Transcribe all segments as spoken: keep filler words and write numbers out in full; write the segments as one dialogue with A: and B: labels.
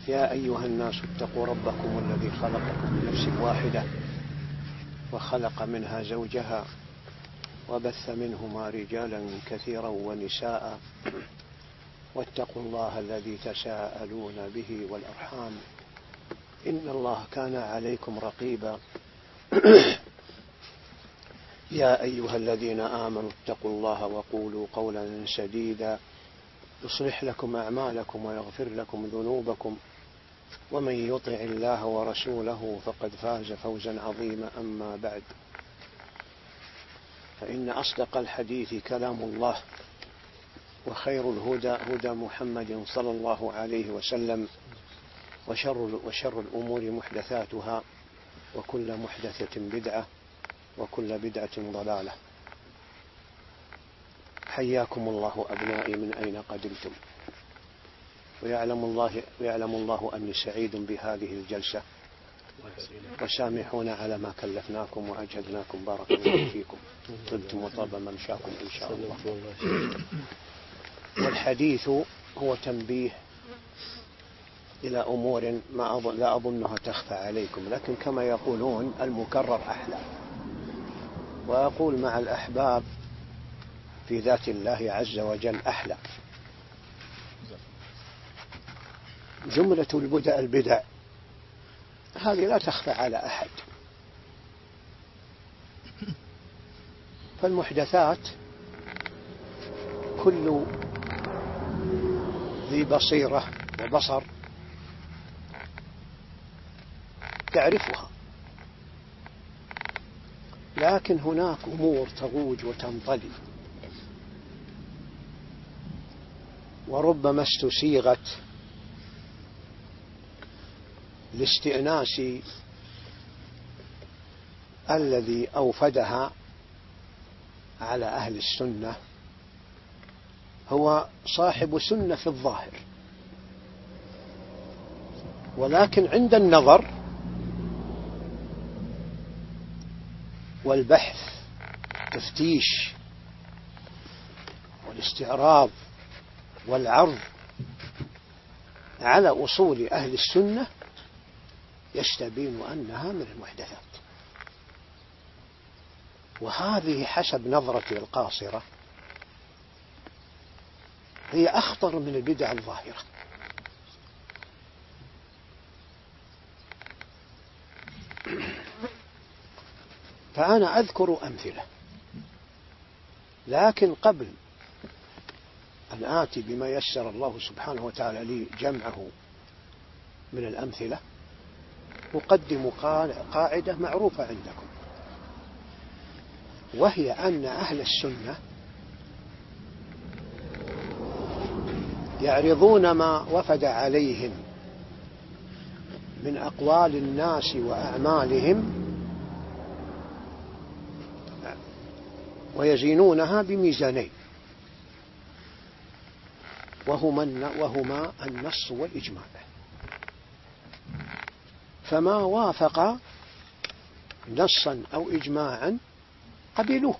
A: يا أيها الناس اتقوا ربكم الذي خلقكم من نفس واحدة وخلق منها زوجها وبث منهما رجالا كثيرا ونساء واتقوا الله الذي تساءلون به والأرحام إن الله كان عليكم رقيبا. يا أيها الذين آمنوا اتقوا الله وقولوا قولا سديدا يصلح لكم أعمالكم ويغفر لكم ذنوبكم ومن يطع الله ورسوله فقد فاز فوزا عظيما. أما بعد، فإن أصدق الحديث كلام الله وخير الهدى هدى محمد صلى الله عليه وسلم وشر, وشر الأمور محدثاتها وكل محدثة بدعة وكل بدعة ضلالة. حياكم الله أبنائي من أين قدمتم، ويعلم الله, ويعلم الله أني سعيد بهذه الجلسة، وسامحونا على ما كلفناكم وأجهدناكم. بارك الله فيكم، طبتم وطاب ممشاكم إن شاء الله. والحديث هو تنبيه إلى أمور ما أظن لا أظنها تخفى عليكم، لكن كما يقولون المكرر أحلى. وأقول مع الأحباب في ذات الله عز وجل أحلى. جملة البدع البدع هذه لا تخفى على أحد، فالمحدثات كل ذي بصيرة وبصر تعرفها، لكن هناك أمور تروج وتنطلي وربما استسيغت لاستئناس الذي أوفدها على أهل السنة هو صاحب سنة في الظاهر، ولكن عند النظر والبحث تفتيش والاستعراض والعرض على أصول أهل السنة يستبين أنها من المحدثات. وهذه حسب نظرتي القاصرة هي أخطر من البدع الظاهرة. فأنا أذكر أمثلة، لكن قبل أن آتي بما يسر الله سبحانه وتعالى لي جمعه من الأمثلة أقدم قاعدة معروفة عندكم، وهي أن أهل السنة يعرضون ما وفد عليهم من أقوال الناس وأعمالهم ويزينونها بميزانين، وهما, وهما النص والإجماع. فما وافق نصا أو إجماعا قبلوه،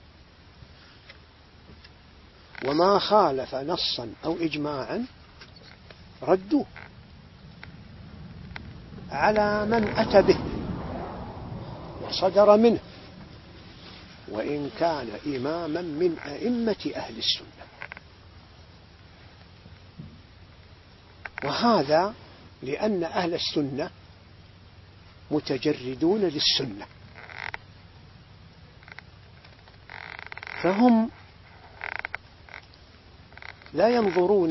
A: وما خالف نصا أو إجماعا ردوه على من أتى به وصدر منه، وإن كان إماما من أئمة أهل السنة. وهذا لأن أهل السنة متجردون للسنة، فهم لا ينظرون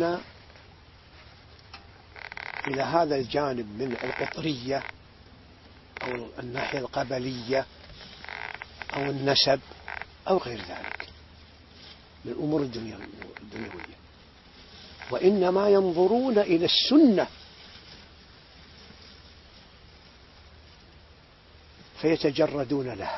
A: إلى هذا الجانب من القطرية أو الناحية القبلية أو النسب أو غير ذلك من الأمور الدنيوية، وإنما ينظرون إلى السنة فيتجردون لها.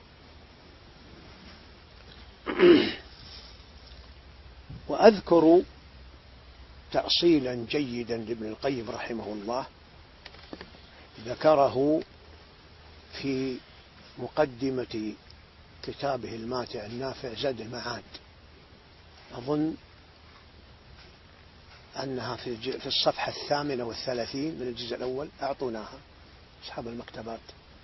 A: وأذكر تأصيلا جيدا لابن القيم رحمه الله ذكره في مقدمة كتابه الماتع النافع زاد المعاد. أظن أنها في في الصفحة الثامنة والثلاثين من الجزء الأول، أعطوناها أصحاب المكتبات.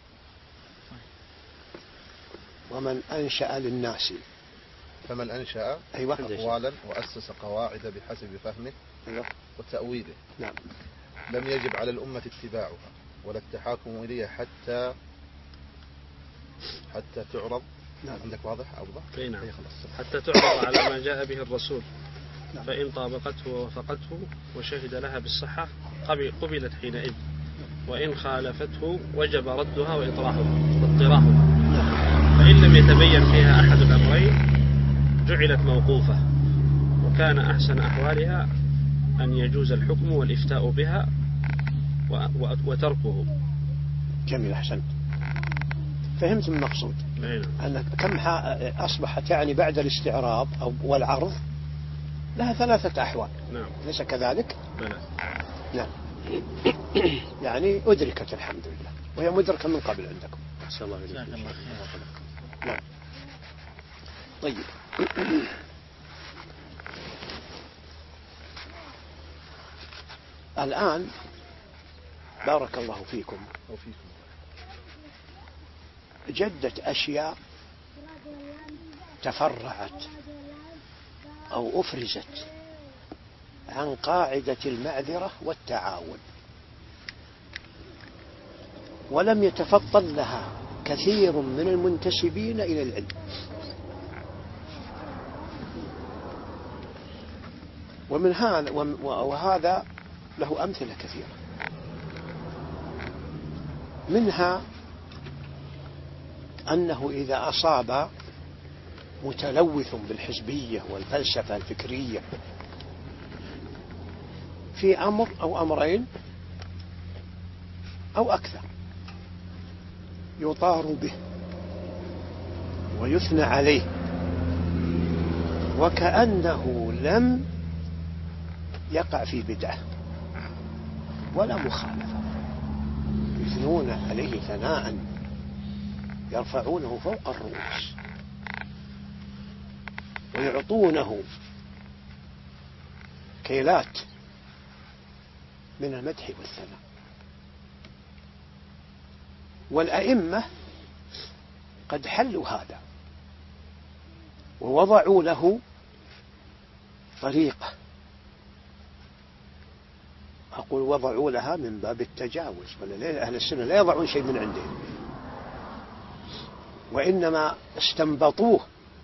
A: ومن أنشأ للناس،
B: فمن أنشأ
A: أيوة.
B: أقوالا وأسس قواعد بحسب فهمه
A: أيوة.
B: وتأويله.
A: نعم.
B: لم يجب على الأمة اتباعها ولا التحاكم إليها حتى حتى تعرض.
A: نعم.
B: عندك واضح أوضح؟
C: أي نعم. حتى تعرض على ما جاء به الرسول.
A: نعم.
C: فإن طابقته ووافقته وشهد لها بالصحة قبلت حينئذ، وإن خالفته وجب ردها وإطراحها واضطراحها. فإن لم يتبين فيها أحد الأمرين جعلت موقوفة، وكان أحسن أحوالها أن يجوز الحكم والإفتاء بها وتركه.
A: جميل، أحسنت، فهمت المقصود. أن كم أصبحت يعني بعد الاستعراض أو والعرض لها ثلاثة أحوال.
C: نعم.
A: ليس كذلك؟
C: بلى.
A: نعم. يعني أدركت الحمد لله، وهي مدركة من قبل عندكم.
C: أحسن الله إليك.
A: نعم. طيب. الآن بارك الله فيكم
B: وفيكم
A: جدت أشياء تفرعت أو أفرزت عن قاعدة المعذرة والتعاون، ولم يتفطن لها كثير من المنتسبين إلى العلم. ومن هذا وهذا له أمثلة كثيرة، منها أنه إذا أصاب متلوث بالحزبية والفلسفة الفكرية في أمر أو أمرين أو أكثر يطار به ويثنى عليه وكأنه لم يقع في بدعة ولا مخالفة، يثنون عليه ثناء يرفعونه فوق الرؤوس ويعطونه كيلات من المدح والثناء. والأئمة قد حلوا هذا ووضعوا له طريقة، أقول وضعوا لها من باب التجاوز، ولا أهل السنة لا يضعون شيء من عندهم، وإنما استنبطوه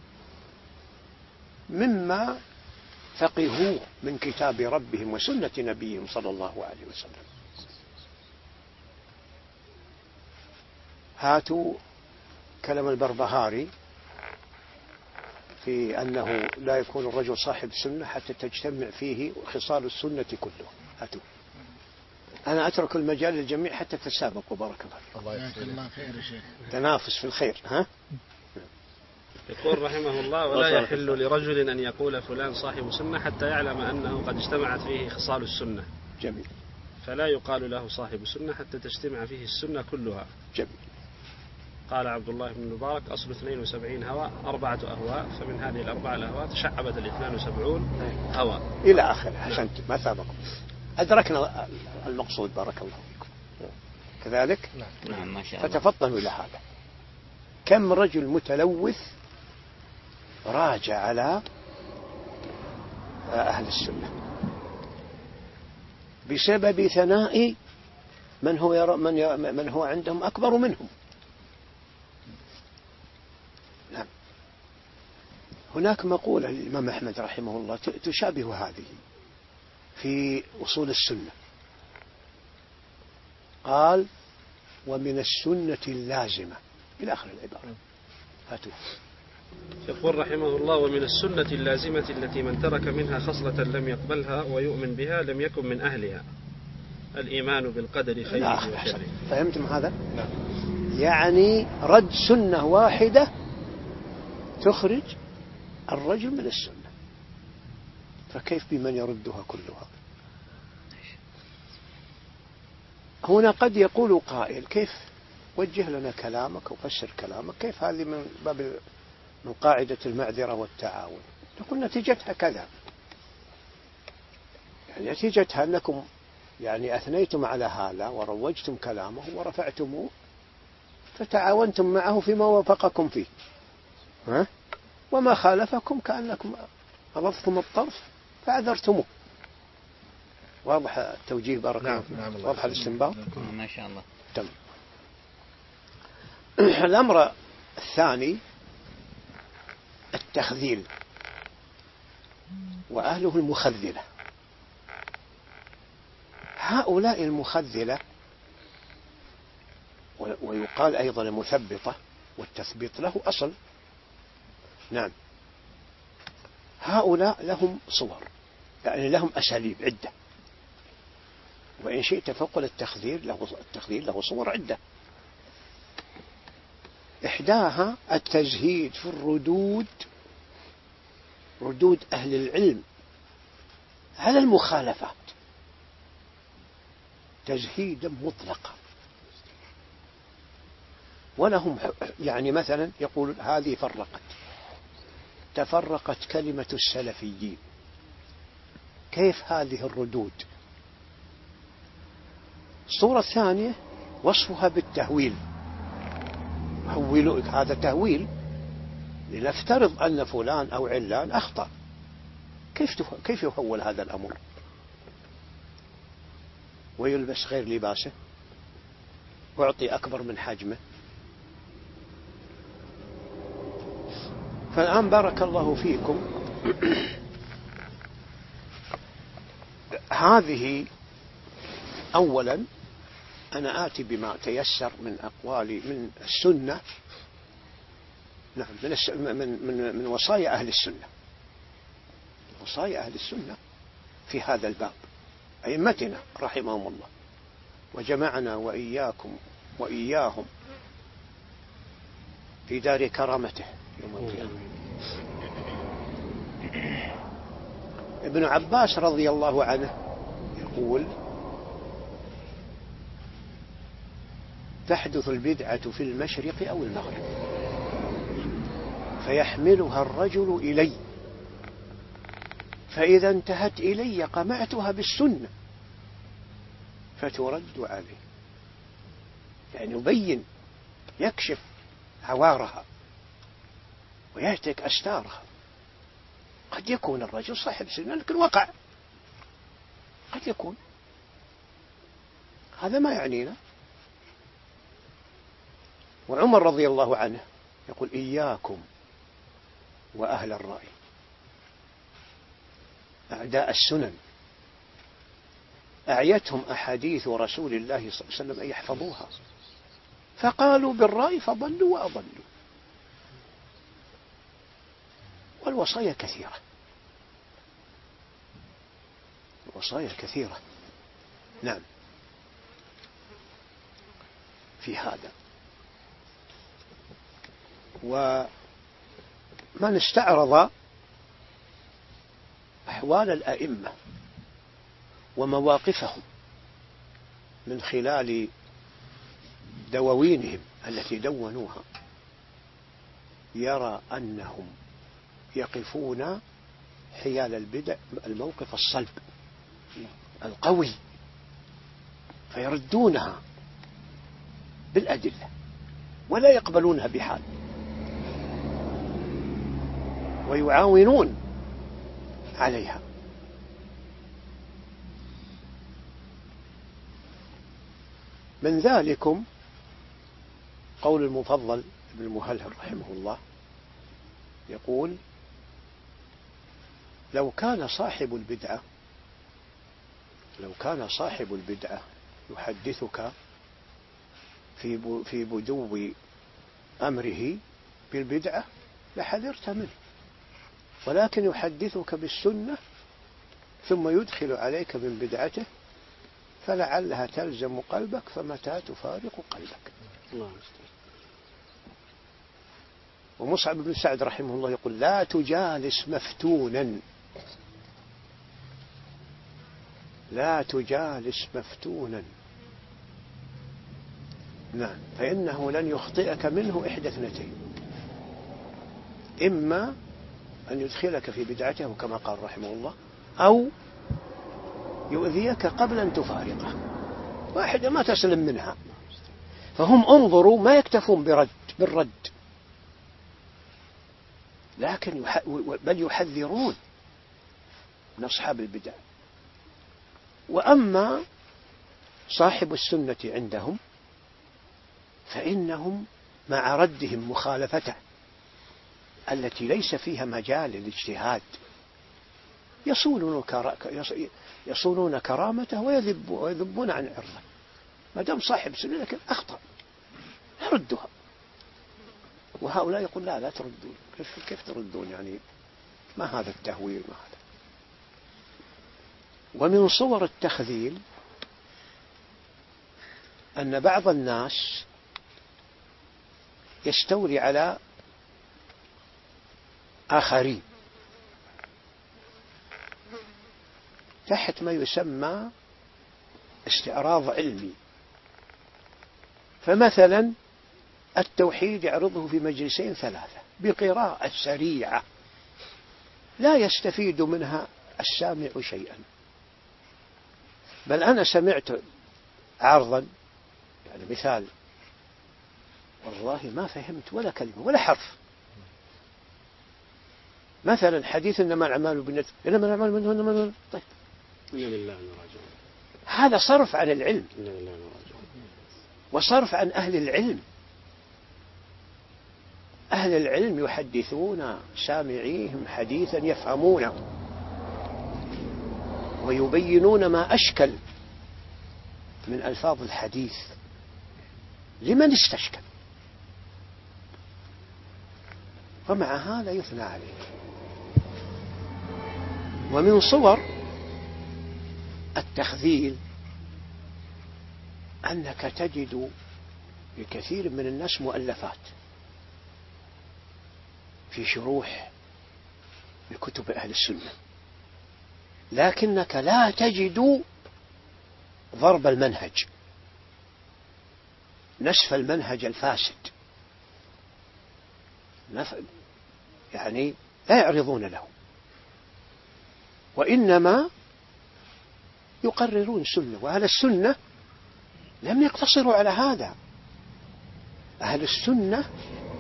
A: مما فقهوه من كتاب ربهم وسنة نبيهم صلى الله عليه وسلم. هاتوا كلام البربهاري في أنه لا يكون الرجل صاحب سنة حتى تجتمع فيه خصال السنة كلها. هاتوا، أنا أترك المجال للجميع حتى تسابقوا. بارك الله فيك.
B: الله
D: خير يا شيخ.
A: تنافس في الخير. ها؟
C: يقول رحمه الله: ولا يحل لرجل أن يقول فلان صاحب سنة حتى يعلم أنه قد اجتمعت فيه خصال السنة.
A: جميل.
C: فلا يقال له صاحب سنة حتى تجتمع فيه السنة كلها.
A: جميل.
C: قال عبد الله بن المبارك: أصل اثنين وسبعين هواء أربعة أهواء، فمن هذه الأربعة الأهواء تشعبت الاثنان وسبعون هواء
A: إلى آخره. أحسنت، ما سابقوا، أدركنا المقصود. بارك الله فيكم. كذلك؟
D: نعم ما شاء الله.
A: فتفطنوا إلى هذا. كم رجل متلوث راجع على أهل السنة بسبب ثناء من هو يرى من, يرى من هو عندهم أكبر منهم. نعم. هناك مقولة للإمام أحمد رحمه الله تشابه هذه في أصول السنة، قال: ومن السنة اللازمة إلى آخر العبارة. هاتوا.
C: يقول رحمه الله: ومن السنة اللازمة التي من ترك منها خصلة لم يقبلها ويؤمن بها لم يكن من أهلها الإيمان بالقدر خيره وشره.
A: فهمتم هذا؟
B: نعم.
A: يعني رد سنة واحدة تخرج الرجل من السنة، فكيف بمن يردها كلها؟ هنا قد يقول قائل: كيف وجه لنا كلامك وفسر كلامك، كيف هذه من باب من قاعدة المعذرة والتعاون؟ نقول نتيجتها كذا، نتيجتها أنكم يعني أثنيتم على هذا وروجتم كلامه ورفعتموه، فتعاونتم معه فيما وافقكم فيه، ها؟ وما خالفكم كأنكم أضفتم الطرف فعذرتموه. واضح التوجيه؟ بارك الله فيك.
B: نعم.
A: واضح الاستنباط؟
D: ما شاء الله.
A: تمام. الأمر الثاني التخذيل، وأهله المخذلة. هؤلاء المخذلة، ويقال أيضا المثبطة، والتثبيط له أصل. نعم. هؤلاء لهم صور، يعني لهم أساليب عدة، وإن شئت فقل التخذيل له التخذيل له صور عدة. إحداها التزهيد في الردود، ردود أهل العلم على المخالفات، تزهيدا مطلقا. ولهم يعني مثلا يقول هذه فرقت تفرقت كلمة السلفيين. كيف هذه الردود؟ الصورة الثانية وصفها بالتهويل. هولوا، هذا تهويل، لنفترض أن فلان أو علان أخطأ، كيف كيف يهول هذا الأمر ويلبس غير لباسه ويعطي أكبر من حجمه؟ فالآن بارك الله فيكم هذه أولا أنا آتي بما تيسر من أقوالي من السنة، نعم، من, الس... من, من, من وصايا أهل السنة، وصايا أهل السنة في هذا الباب، أئمتنا رحمهم الله، وجمعنا وإياكم وإياهم في دار كرامته يوم القيامة. ابن عباس رضي الله عنه يقول تحدث البدعة في المشرق أو المغرب فيحملها الرجل إلي، فإذا انتهت إلي قمعتها بالسنة فترد عليه. يعني يبين، يكشف عوارها ويهتك أستارها. قد يكون الرجل صاحب سنة لكن وقع، قد يكون، هذا ما يعنينا. وعمر رضي الله عنه يقول إياكم وأهل الرأي أعداء السنن أعيتهم أحاديث رسول الله صلى الله عليه وسلم أن يحفظوها فقالوا بالرأي فضلوا وأضلوا. والوصايا كثيرة، الوصايا كثيرة، نعم، في هذا. ومن استعرض أحوال الأئمة ومواقفهم من خلال دواوينهم التي دونوها يرى أنهم يقفون حيال البدع الموقف الصلب القوي، فيردونها بالأدلة ولا يقبلونها بحال، ويعاونون عليها. من ذلكم قول المفضل ابن المهلهل رحمه الله يقول لو كان صاحب البدعة لو كان صاحب البدعة يحدثك في في بدو أمره بالبدعة لحذرت منه، ولكن يحدثك بالسنة ثم يدخل عليك من بدعته فلعلها تلزم قلبك فمتى تفارق قلبك. الله. ومصعب بن سعد رحمه الله يقول لا تجالس مفتونا لا تجالس مفتونا نعم، فإنه لن يخطئك منه إحدى اثنتين، إما أن يدخلك في بدعته كما قال رحمه الله، أو يؤذيك قبل أن تفارقه، واحدة ما تسلم منها. فهم انظروا ما يكتفون برد بالرد، لكن يح... بل يحذرون من أصحاب البدع. وأما صاحب السنة عندهم فإنهم مع ردهم مخالفته التي ليس فيها مجال للاجتهاد يصونون, كرا... يصونون كرامته ويذب... ويذبون عن عرضه. ما دام صاحب سنة لكن أخطأ يردها، وهؤلاء يقول لا لا تردون. كيف, كيف تردون يعني؟ ما هذا التهويل؟ ما هذا. ومن صور التخذيل أن بعض الناس يستولي على آخرين تحت ما يسمى استعراض علمي. فمثلا التوحيد يعرضه في مجلسين ثلاثة بقراءة سريعة لا يستفيد منها السامع شيئا، بل أنا سمعت عرضا يعني مثال والله ما فهمت ولا كلمة ولا حرف. مثلا حديث إنما الأعمال بالنيات إنما الأعمال بالنيات، طيب هذا صرف عن العلم وصرف عن أهل العلم. أهل العلم يحدثون سامعيهم حديثا يفهمونه ويبينون ما أشكل من ألفاظ الحديث لمن استشكل، ومع هذا يثنى عليه. ومن صور التخذيل أنك تجد لكثير من الناس مؤلفات في شروح لكتب أهل السنة، لكنك لا تجد ضرب المنهج، نسف المنهج الفاسد، يعني لا يعرضون له، وإنما يقررون سنة. وأهل السنة لم يقتصروا على هذا، أهل السنة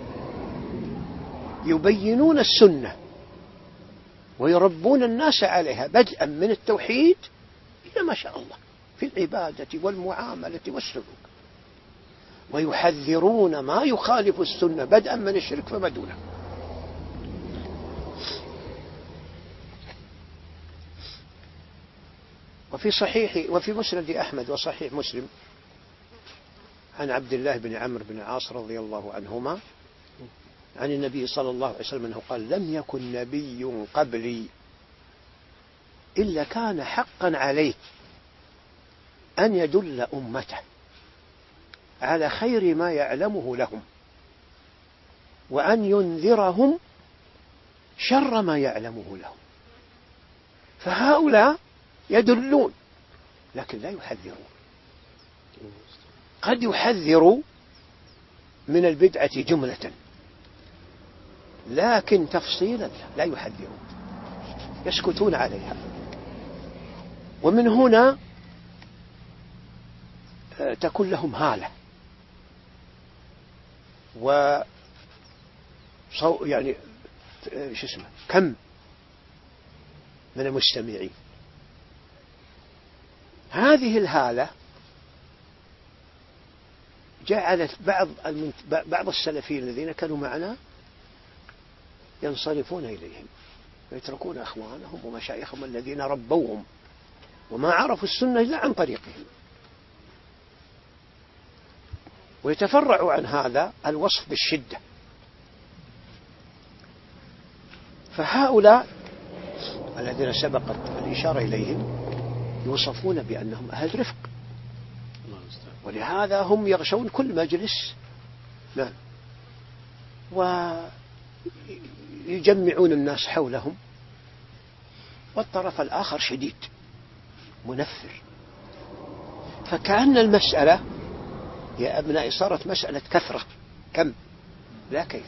A: يبينون السنة ويربون الناس عليها بدءا من التوحيد إلى ما شاء الله في العبادة والمعاملة والسلوك، ويحذرون ما يخالف السنة بدءا من الشرك فما دونه. وفي صحيح وفي مسند أحمد وصحيح مسلم عن عبد الله بن عمرو بن العاص رضي الله عنهما عن النبي صلى الله عليه وسلم أنه قال: لم يكن نبي قبلي إلا كان حقا عليه أن يدل أمته على خير ما يعلمه لهم وأن ينذرهم شر ما يعلمه لهم. فهؤلاء يدلون لكن لا يحذرون. قد يحذروا من البدعة جملة لكن تفصيلا لا يحذرون، يسكتون عليها. ومن هنا تكون لهم هالة و يعني شو اسمه كم من المستمعين. هذه الهالة جعلت بعض بعض السلفيين الذين كانوا معنا ينصرفون إليهم ويتركون أخوانهم ومشايخهم الذين ربوهم وما عرفوا السنة إلا عن طريقهم. ويتفرع عن هذا الوصف بالشدة. فهؤلاء الذين سبقت الإشارة إليهم يوصفون بأنهم أهل رفق، ولهذا هم يغشون كل مجلس نعم ويجمعون الناس حولهم، والطرف الآخر شديد منفر. فكأن المسألة يا أبنائي صارت مسألة كثرة كم لا كيف.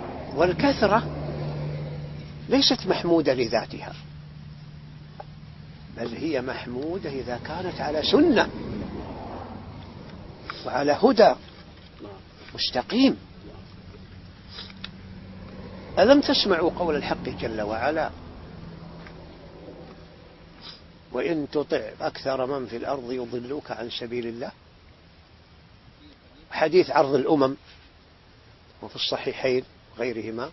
A: والكثرة ليست محمودة لذاتها، بل هي محمودة إذا كانت على سنة وعلى هدى مستقيم. ألم تسمعوا قول الحق جل وعلا وإن تطع أكثر من في الأرض يضلوك عن سبيل الله؟ حديث عرض الأمم وفي الصحيحين غيرهما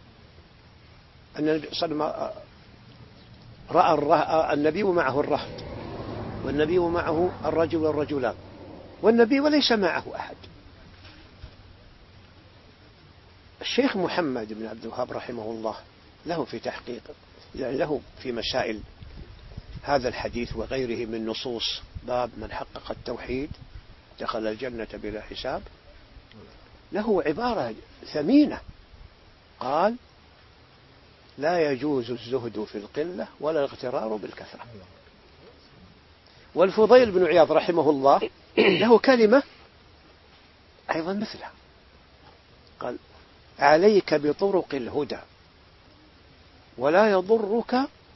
A: أن النبي صلى الله عليه وسلم رأى النبي ومعه الرهط والنبي ومعه الرجل والرجلان والنبي وليس معه أحد. الشيخ محمد بن عبد الوهاب رحمه الله له في تحقيق يعني له في مسائل هذا الحديث وغيره من نصوص باب من حقق التوحيد دخل الجنة بلا حساب، له عبارة ثمينة قال لا يجوز الزهد في القلة ولا الاغترار بالكثرة. والفضيل بن عياض رحمه الله له كلمة أيضا مثلها قال عليك بطرق الهدى ولا يضرك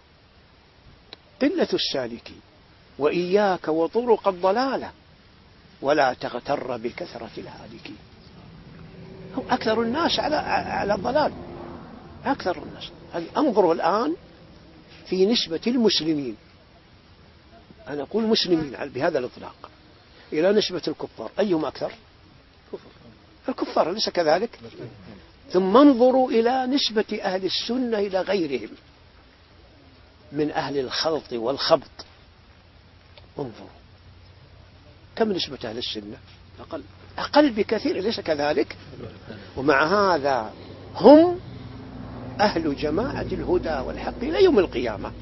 A: قلة السالكين وإياك وطرق الضلالة ولا تغتر بكثرة الهالكين. هم أكثر الناس على على الضلال أكثر الناس. انظروا الآن في نسبة المسلمين، أنا أقول مسلمين بهذا الإطلاق، إلى نسبة الكفار أيهم أكثر؟ الكفار أليس كذلك؟ ثم انظروا إلى نسبة أهل السنة إلى غيرهم من أهل الخلط والخبط، انظروا كم نسبة أهل السنة؟ أقل أقل بكثير أليس كذلك؟ ومع هذا هم أهل جماعة الهدى والحق إلى يوم القيامة.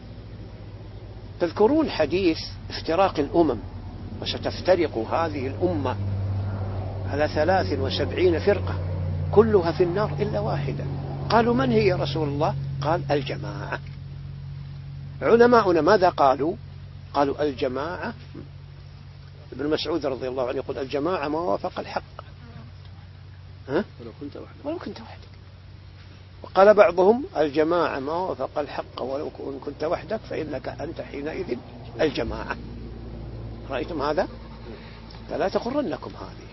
A: تذكرون حديث افتراق الأمم وستفترق هذه الأمة على ثلاث وسبعين فرقة كلها في النار إلا واحدة. قالوا من هي يا رسول الله؟ قال الجماعة. علماؤنا ماذا قالوا؟ قالوا الجماعة، ابن مسعود رضي الله عنه يقول الجماعة ما وافق الحق ها؟ ولو كنت وحدك ولو كنت وحدك. وقال بعضهم الجماعة ما وافق الحق ولو كنت وحدك فإنك أنت حينئذ الجماعة. رأيتم هذا؟ فلا تغرنكم هذه.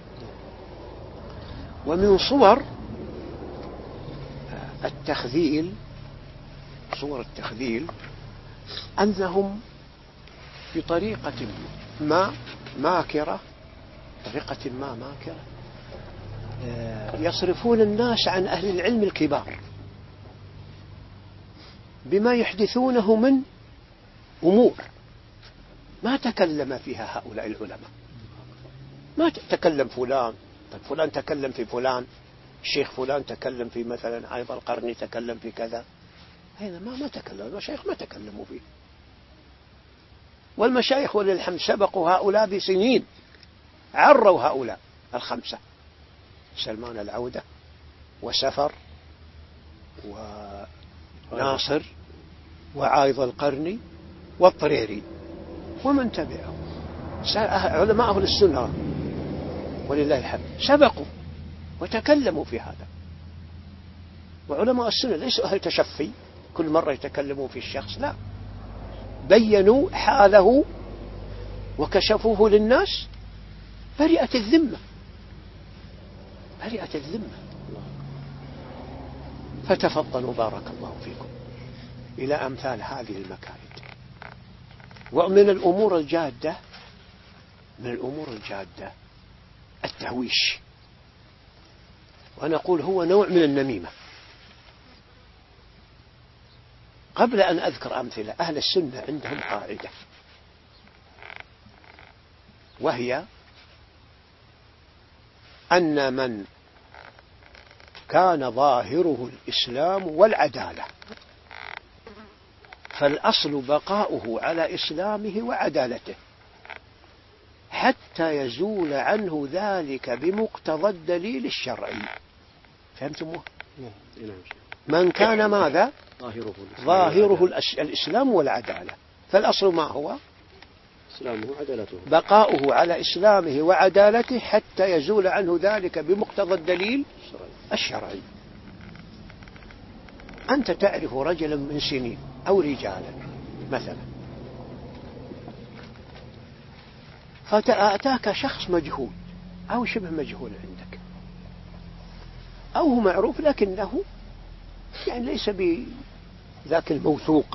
A: ومن صور التخذيل صور التخذيل أنهم بطريقة ما ماكرة طريقة ما ماكرة يصرفون الناس عن أهل العلم الكبار بما يحدثونه من أمور ما تكلم فيها هؤلاء العلماء. ما تكلم فلان، فلان تكلم في فلان، الشيخ فلان تكلم في مثلا عيض القرني تكلم في كذا، هذا ما ما تكلم المشايخ ما تكلموا فيه. والمشايخ وللحمد سبقوا هؤلاء بسنين، عروا هؤلاء الخمسة: سلمان العودة وسفر وناصر وعايض القرني والطريري ومن تبعهم. علماء أهل السنة ولله الحمد سبقوا وتكلموا في هذا. وعلماء السنة ليسوا أهل تشفي كل مرة يتكلموا في الشخص، لا، بينوا حاله وكشفوه للناس برئة الذمة برئة الذمة. فتفضلوا بارك الله فيكم إلى أمثال هذه المكائد. ومن الأمور الجادة من الأمور الجادة التهويش، ونقول هو نوع من النميمة. قبل أن أذكر أمثلة، أهل السنة عندهم قاعدة، وهي أن من كان ظاهره الإسلام والعدالة فالأصل بقاؤه على إسلامه وعدالته حتى يزول عنه ذلك بمقتضى الدليل الشرعي. فهمتموه؟ من كان ماذا؟ ظاهره, ظاهره الإسلام والعدالة، فالأصل ما هو؟ إسلامه وعدالته، بقاؤه على إسلامه وعدالته حتى يزول عنه ذلك بمقتضى الدليل الشرعي. أنت تعرف رجلا من سنين أو رجالا مثلا فأتاك شخص مجهول أو شبه مجهول عندك، أو هو معروف لكنه يعني ليس بذاك الموثوق،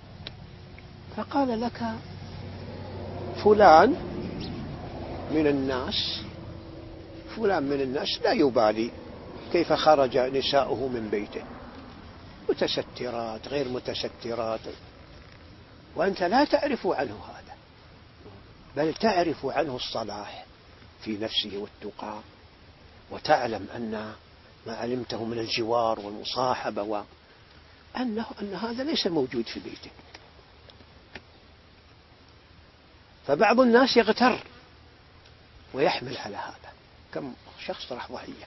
A: فقال لك فلان من الناس فلان من الناس لا يبالي كيف خرج نساؤه من بيته، متسترات غير متسترات، وأنت لا تعرف عنه هذا، بل تعرف عنه الصلاح في نفسه والتقى، وتعلم أن ما علمته من الجوار والمصاحبة وأنه أن هذا ليس موجود في بيته. فبعض الناس يغتر ويحمل على هذا، كم شخص راح ضحية.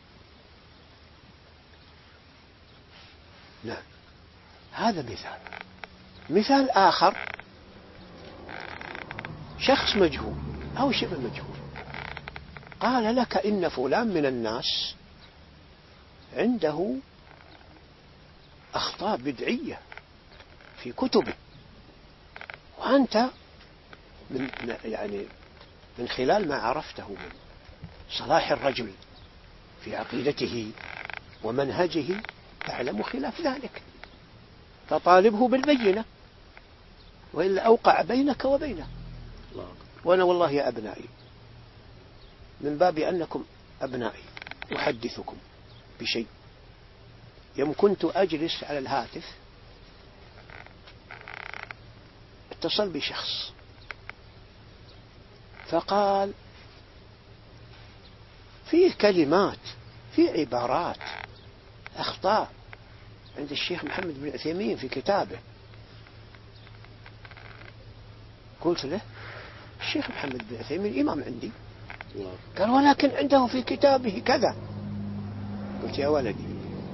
A: نعم، هذا مثال. مثال آخر، شخص مجهول أو شبه مجهول قال لك إن فلان من الناس عنده أخطاء بدعية في كتبه، وأنت من يعني من خلال ما عرفته من صلاح الرجل في عقيدته ومنهجه تعلم خلاف ذلك، فطالبه بالبينة وإلا أوقع بينك وبينه. وأنا والله يا أبنائي من باب أنكم أبنائي أحدثكم بشيء. يوم كنت أجلس على الهاتف اتصل بشخص فقال فيه كلمات فيه عبارات أخطاء عند الشيخ محمد بن عثيمين في كتابه. قلت له الشيخ محمد بن عثيمين إمام عندي. قال ولكن عنده في كتابه كذا. قلت يا ولدي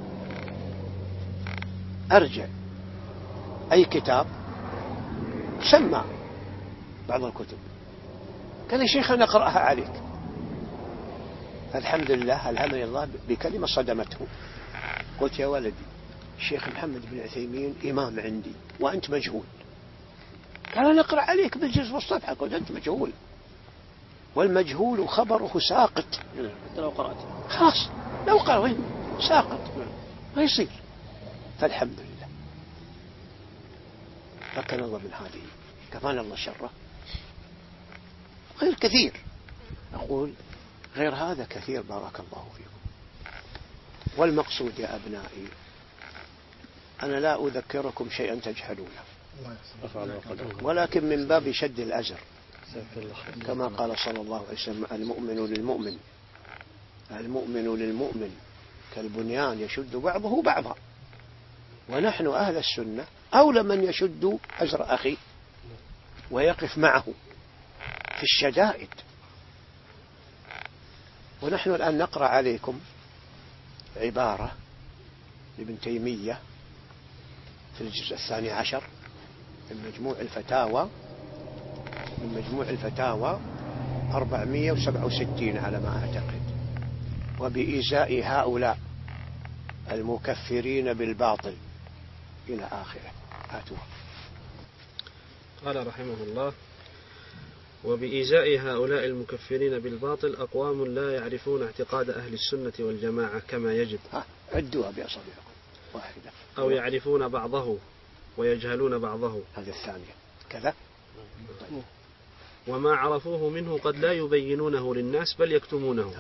A: أرجع أي كتاب سمع بعض الكتب. قال يا شيخ أنا أقرأها عليك. فالحمد لله ألهمني الله بكلمة صدمته. قلت يا ولدي الشيخ محمد بن عثيمين إمام عندي وأنت مجهول. قال أنا أقرأ عليك بالجزء والصفحة. قلت أنت مجهول، والمجهول خبره ساقط.
C: حتى لو قرأت
A: خلاص لو قرأ ساقط ما يصير. فالحمد لله فكنا الله من هذه، كفانا الله شره. غير كثير، أقول غير هذا كثير بارك الله فيكم. والمقصود يا أبنائي أنا لا أذكركم شيئا تجهلونه، ولكن من باب شد الأزر كما قال صلى الله عليه وسلم المؤمن للمؤمن المؤمن للمؤمن كالبنيان يشد بعضه بعضا. ونحن أهل السنة أولى من يشد أزر أخيه ويقف معه في الشدائد. ونحن الآن نقرأ عليكم عبارة لابن تيمية في الجزء الثاني عشر من مجموع الفتاوى من مجموع الفتاوى أربعمائة وسبعة وستين على ما أعتقد. وبإزاء هؤلاء المكفرين بالباطل إلى آخره. هاتوا.
C: قال رحمه الله وبإزاء هؤلاء المكفرين بالباطل أقوام لا يعرفون اعتقاد أهل السنة والجماعة كما يجب.
A: ها عدوها بأصابعكم واحدة.
C: أو يعرفون بعضه ويجهلون بعضه.
A: هذا الثانية كذا.
C: وما عرفوه منه قد لا يبينونه للناس بل يكتمونه.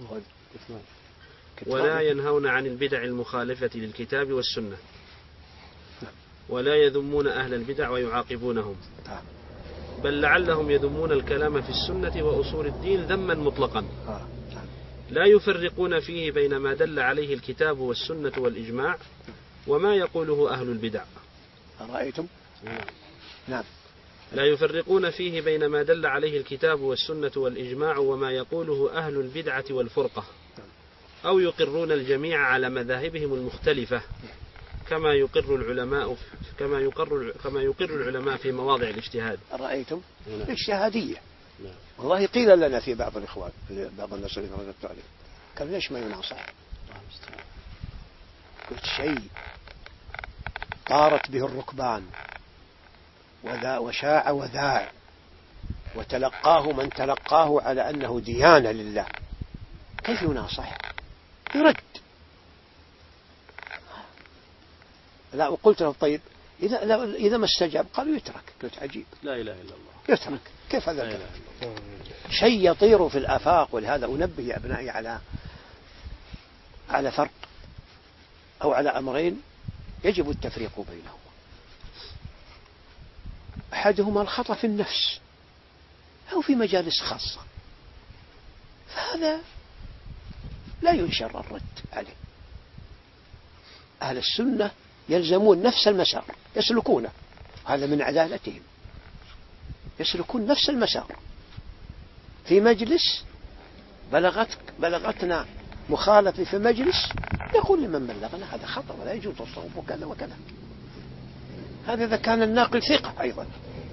C: ولا ينهون عن البدع المخالفة للكتاب والسنة، ولا يذمون أهل البدع ويعاقبونهم، بل لعلهم يذمون الكلام في السنة وأصول الدين ذما مطلقا، لا يفرقون فيه بين ما دل عليه الكتاب والسنة والإجماع وما يقوله أهل البدع.
A: رأيتم؟ نعم.
C: لا يفرقون فيه بين ما دل عليه الكتاب والسنة والإجماع وما يقوله أهل البدعة والفرقة، أو يقرون الجميع على مذاهبهم المختلفة كما يقر العلماء كما يقر كما يقر العلماء في مواضع الاجتهاد.
A: رأيتم؟ الاجتهادية. والله قيل لنا في بعض الإخوان بعض الناس اللي ردت عليه قال ليش ما يناصح؟ قلت شيء طارت به الركبان وذا وشاع وذاع وتلقاه من تلقاه على أنه ديانة لله، كيف يناصح؟ يرد. لا، وقلت له طيب إذا إذا ما استجاب قالوا يترك. قلت عجيب،
C: لا إله إلا الله،
A: يترك كيف هذا الكلام؟ شيء يطير في الآفاق. ولهذا أنبه يا أبنائي على على فرق أو على أمرين يجب التفريق بينهما. أحدهما الخطأ في النفس أو في مجالس خاصة، فهذا لا ينشر الرد عليه. أهل السنة يلزمون نفس المسار يسلكونه، هذا من عدالتهم، يسلكون نفس المسار. في مجلس بلغت بلغتنا مخالفة في مجلس، يقول لمن بلغنا هذا خطأ ولا يجوز الصوم وكذا وكذا. هذا إذا كان الناقل ثقة أيضا.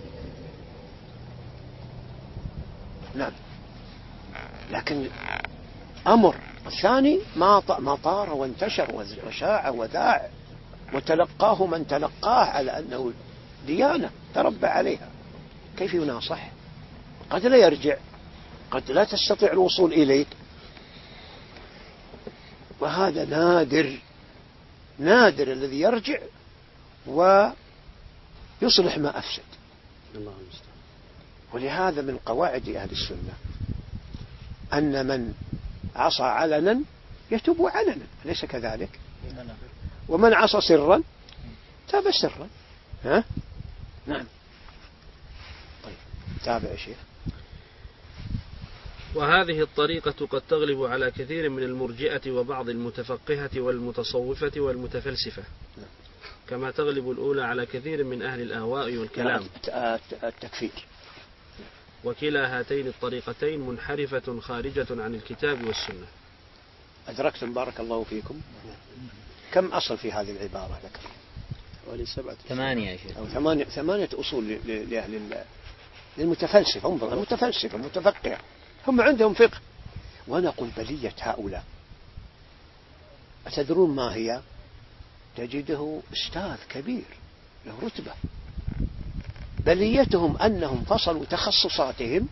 A: نعم. لكن أمر الثاني ما ما طار وانتشر وشاع وذاع وتلقاه من تلقاه على أنه ديانة تربى عليها، كيف يناصح؟ قد لا يرجع، قد لا تستطيع الوصول إليه، وهذا نادر نادر الذي يرجع ويصلح ما أفسد.
C: الله المستعان.
A: ولهذا من قواعد أهل السنة أن من عصى علنا يتوب علنا، أليس كذلك؟ ومن عصى سرا تاب سرا. ها؟ نعم. طيب تابع يا شيخ.
C: وهذه الطريقة قد تغلب على كثير من المرجئة وبعض المتفقهة والمتصوفة والمتفلسفة، كما تغلب الأولى على كثير من أهل الأهواء والكلام.
A: التكفير.
C: وكلا هاتين الطريقتين منحرفة خارجة عن الكتاب والسنة.
A: أدركتم بارك الله فيكم؟ كم أصل في هذه العبارة ذكر؟
D: ولي سبعة ثمانية يا شيخ،
A: أو ثمانية ثمانية أصول لأهل المتفلسفة. انظر، المتفلسفة المتفقهة هم عندهم فقه. وأنا أقول بلية هؤلاء أتدرون ما هي؟ تجده أستاذ كبير له رتبة، بليتهم أنهم فصلوا تخصصاتهم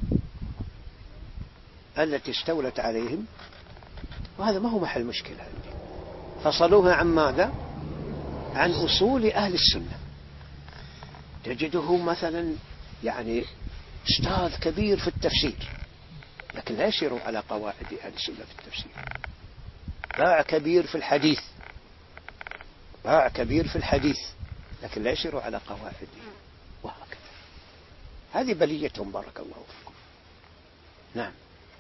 A: التي استولت عليهم، وهذا ما هو محل مشكلة عندي. فصلوها عن ماذا؟ عن أصول أهل السنة. تجده مثلا يعني أستاذ كبير في التفسير، لكن لا يسير على قواعد أهل السنة في التفسير. باع كبير في الحديث، باع كبير في الحديث، لكن لا يسير على قواعده، وهكذا. هذه بليتهم بارك الله فيكم. نعم.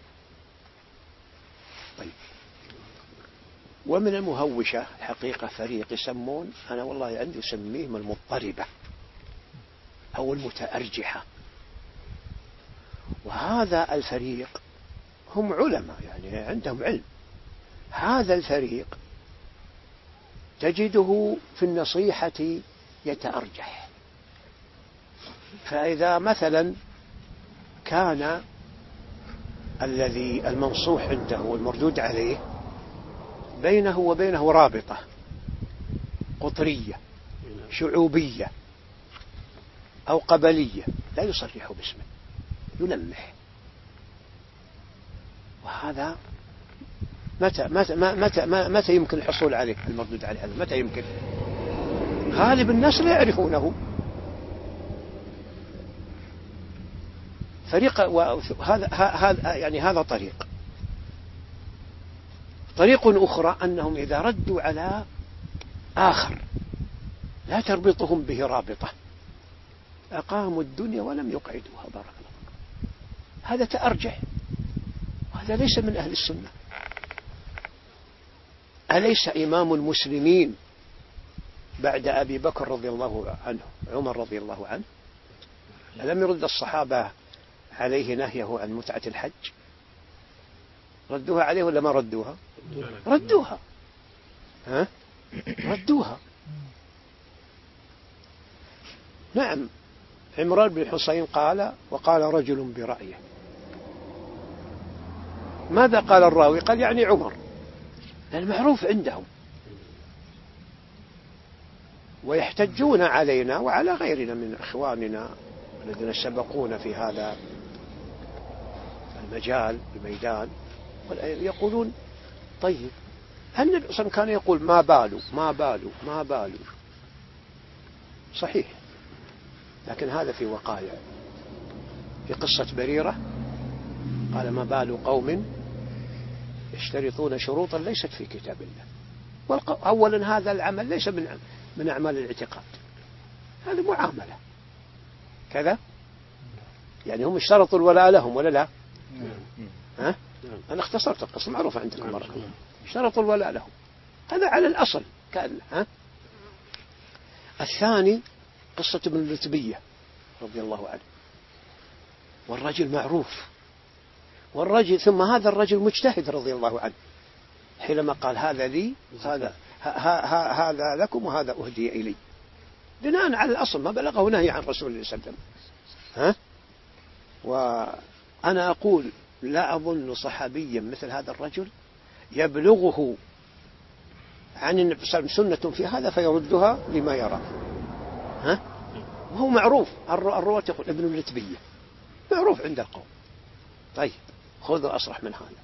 A: طيب. ومن المهوشة الحقيقة فريق يسمون، أنا والله عندي أسميهم المضطربة أو المتأرجحة. وهذا الفريق هم علماء يعني عندهم علم. هذا الفريق تجده في النصيحة يتأرجح. فإذا مثلا كان الذي المنصوح عنده والمردود عليه بينه وبينه رابطة قطرية شعوبية أو قبلية، لا يصرح باسمه، يلمح. وهذا متى متى متى متى يمكن الحصول عليه المردود عليه؟ هذا متى يمكن؟ غالب الناس لا يعرفونه. فريق وهذا هذا يعني هذا طريق. طريق أخرى أنهم إذا ردوا على آخر لا تربطهم به رابطة أقاموا الدنيا ولم يقعدوها بارك الله. هذا تأرجح، وهذا ليس من أهل السنة. أليس إمام المسلمين بعد أبي بكر رضي الله عنه عمر رضي الله عنه ألم يرد الصحابة عليه نهيه عن متعة الحج؟ ردوها عليه ولا ما ردوها؟ ردوها. ها؟ ردوها. نعم. عمران بن حسين قال وقال رجل برأيه. ماذا قال الراوي؟ قال يعني عمر، المعروف عندهم، ويحتجون علينا وعلى غيرنا من إخواننا الذين سبقونا في هذا مجال بميدان يقولون طيب النبي أصلا كان يقول ما بالوا ما بالوا ما بالوا صحيح، لكن هذا في وقائع. في قصة بريرة قال ما بال قوم يشترطون شروطا ليست في كتاب الله. أولا هذا العمل ليس من من أعمال الاعتقاد، هذه معاملة كذا، يعني هم اشترطوا الولاء لهم ولا لا؟ ها؟ أنا اختصرت القصة معروفة عندكم مرة، اشترطوا الولاء لهم، هذا على الأصل كان. ها؟ الثاني قصة ابن اللتبية رضي الله عنه، والرجل معروف، والرجل ثم هذا الرجل مجتهد رضي الله عنه، حينما قال هذا لي هذا هذا لكم وهذا أهدي إلي، بناء على الأصل ما بلغه نهي عن رسول الله صلى الله عليه وسلم. ها؟ وأنا أقول لا أظن صحابيا مثل هذا الرجل يبلغه عن النبي صلى الله عليه وسلم سنة في هذا فيردها لما يرى. ها؟ وهو معروف، الرواة يقول ابن اللتبية معروف عند القوم. طيب خذوا أصرح من هذا.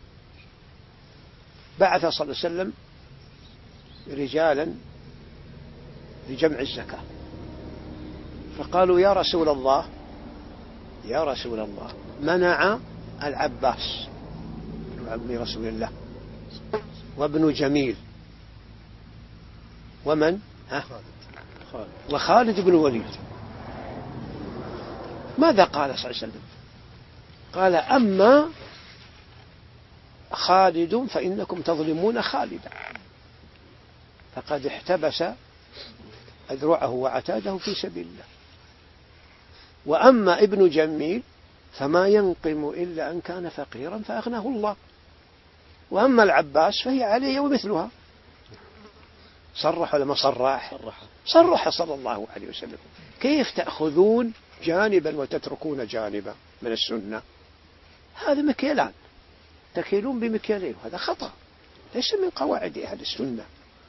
A: بعث صلى الله عليه وسلم رجالا لجمع الزكاة، فقالوا يا رسول الله يا رسول الله منع العباس ابن عم رسول الله وابن جميل ومن ها؟ وخالد بن الوليد. ماذا قال صلى الله عليه وسلم؟ قال أما خالد فإنكم تظلمون خالدا فقد احتبس أذرعه وعتاده في سبيل الله، وأما ابن جميل فما ينقم إلا أن كان فقيرا فأغناه الله، وأما العباس فهي عليه ومثلها. صرح لما صرح صرح صلى الله عليه وسلم. كيف تأخذون جانبا وتتركون جانبا من السنة؟ هذا مكيلان، تكيلون بمكيالين، هذا خطأ ليس من قواعد أهل السنة.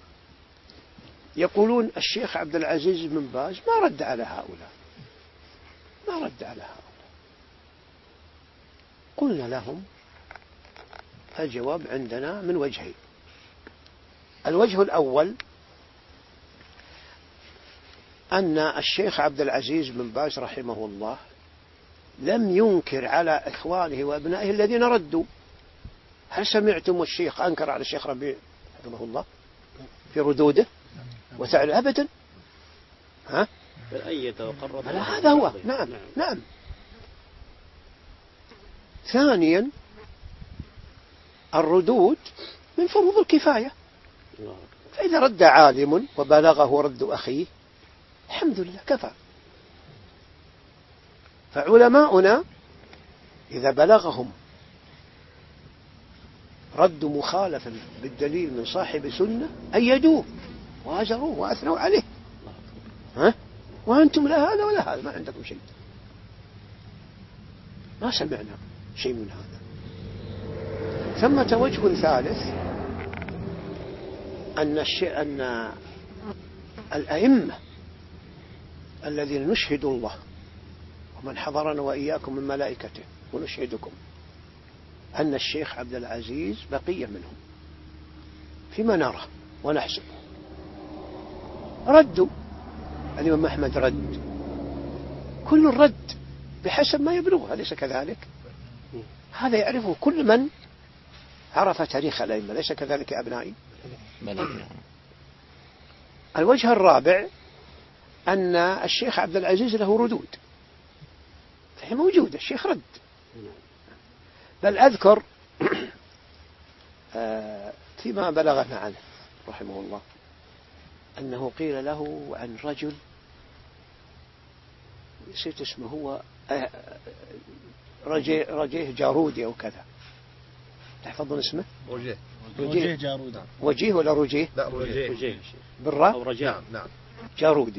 A: يقولون الشيخ عبد العزيز بن باز ما رد على هؤلاء، ما رد على هؤلاء. قلنا لهم الجواب عندنا من وجهين. الوجه الأول أن الشيخ عبد العزيز بن باز رحمه الله لم ينكر على إخوانه وأبنائه الذين ردوا. هل سمعتم الشيخ أنكر على الشيخ ربيع رحمه الله في ردوده وسعر أبدا؟ ها؟ هذا هو. نعم نعم. ثانيا الردود من فروض الكفاية، فإذا رد عالم وبلغه رد أخيه الحمد لله كفى. فعلماؤنا إذا بلغهم رد مخالفا بالدليل من صاحب سنة أيدوه وهجروه وأثنوا عليه. ها؟ وأنتم لا هذا ولا هذا، ما عندكم شيء، ما سمعنا شيء من هذا. ثمة وجه ثالث أن الشيء أن الأئمة الذين نشهد الله ومن حضرنا وإياكم من ملائكته ونشهدكم أن الشيخ عبد العزيز بقية منهم فيما نرى ونحسب. ردوا، الإمام أحمد رد، كل رد بحسب ما يبلغه، أليس كذلك؟ هذا يعرفه كل من عرف تاريخ الأئمة، ليس كذلك يا أبنائي؟ الوجه الرابع أن الشيخ عبد العزيز له ردود، فهي موجودة، الشيخ رد. بل أذكر فيما بلغنا عنه رحمه الله أنه قيل له عن رجل نسيت اسمه، هو رجيه, رجيه جارودي أو كذا، تحفظون اسمه؟
B: رجيه
A: رجيه
E: جارودي.
A: وجيه ولا رجيه؟
B: لا رجيه,
C: رجيه.
A: بالراء
C: أو رجاء.
B: نعم نعم.
A: جارودي.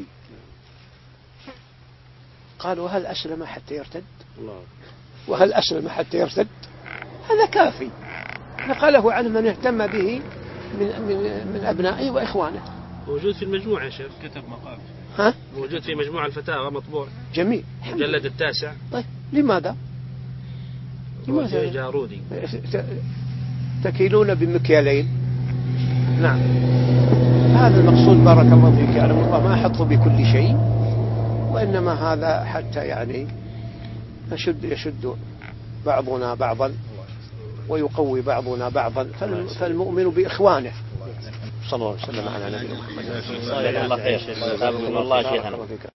A: قالوا هل أسلم حتى يرتد؟
C: الله.
A: وهل أسلم حتى يرتد؟ هذا كافي، نقله عن من اهتم به من, من, من أبنائه وإخوانه.
C: موجود في المجموعة يا شيخ،
E: كتب مقال.
A: ها؟
C: موجود في مجموعة الفتاوى مطبوع.
A: جميل.
C: مجلد التاسع.
A: طيب لماذا؟
C: لماذا جارودي
A: تكيلون بمكيالين؟ نعم، هذا المقصود. بارك الله فيك. يعني الله ما أحط بكل شيء، وإنما هذا حتى يعني يشد يشد بعضنا بعضا ويقوي بعضنا بعضا، فالمؤمن بإخوانه. صلى الله عليه وسلم على نبينا محمد.
D: الله خير. الله شيخنا.